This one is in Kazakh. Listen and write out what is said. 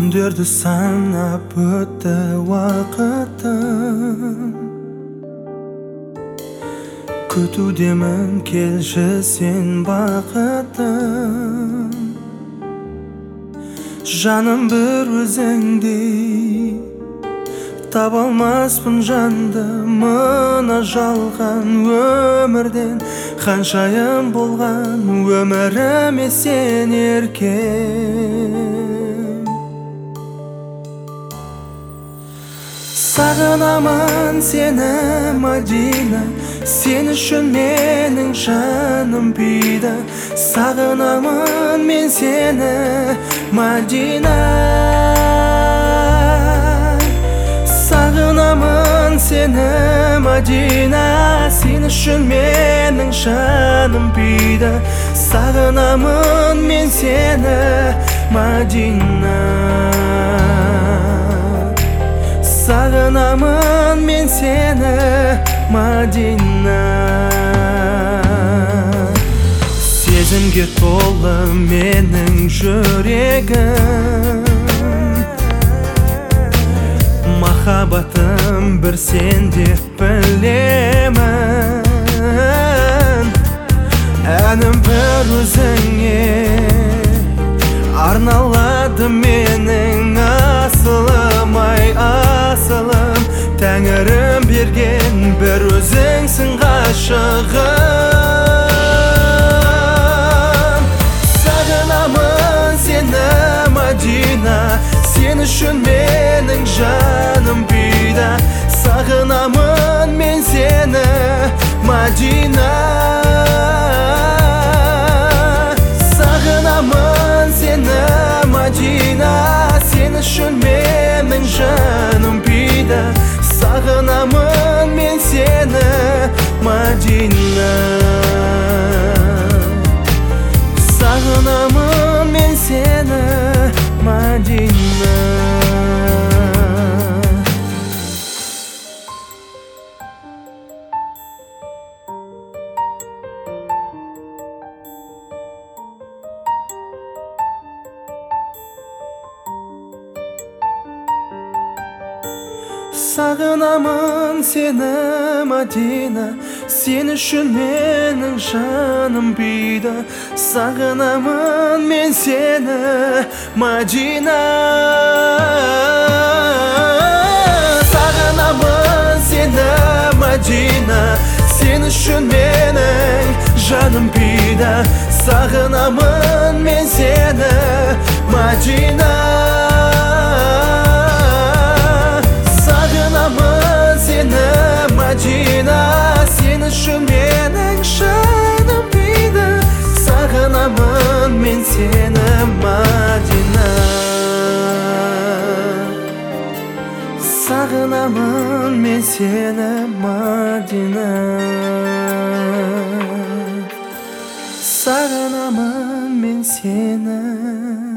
Күндерді санап өтті уақытым, күтудемін келші сен бақытым. Жаным бір өзіңдей, таба алмаспын жанды мына жалған өмірден. Ханшайым болған өміріме сен еркем. Сағынамын сені Мадина, сен үшін менің жаным пида. Сағынамын мен сені Мадина, сағынамын сені Мадина, сен үшін менің жаным пида. Сағынамын мен сені Мадина, сағынамын мен сені Мадина. Сезімге толы менің жүрегім, махаббатым бір сен деп білемін. Әнім бір өзіңе арналады менің асылым, ай асылым. Тәңірім берген бір өзіңсің ғашығым. Сағынамын сені Мадина, сен үшін менің жаным пида. Сағынамын мен сені Мадина, сағынамын сені Мадина, сен үшін менің жаным пида. Сағынамын мен сені Мадина, сағынамын мен сені Мадина. Сағынамын сені Мадина, сен үшін менің жаным пида. Сағынамын мен сені Мадина, сағынамын сені Мадина, сен үшін менің жаным пида. Сағынамын мен сені Мадина, сағынамын сені Мадина, сен үшін менің жаным пида. Сағынамын мен сені Мадина, сағынамын мен сені Мадина, сағынамын мен сені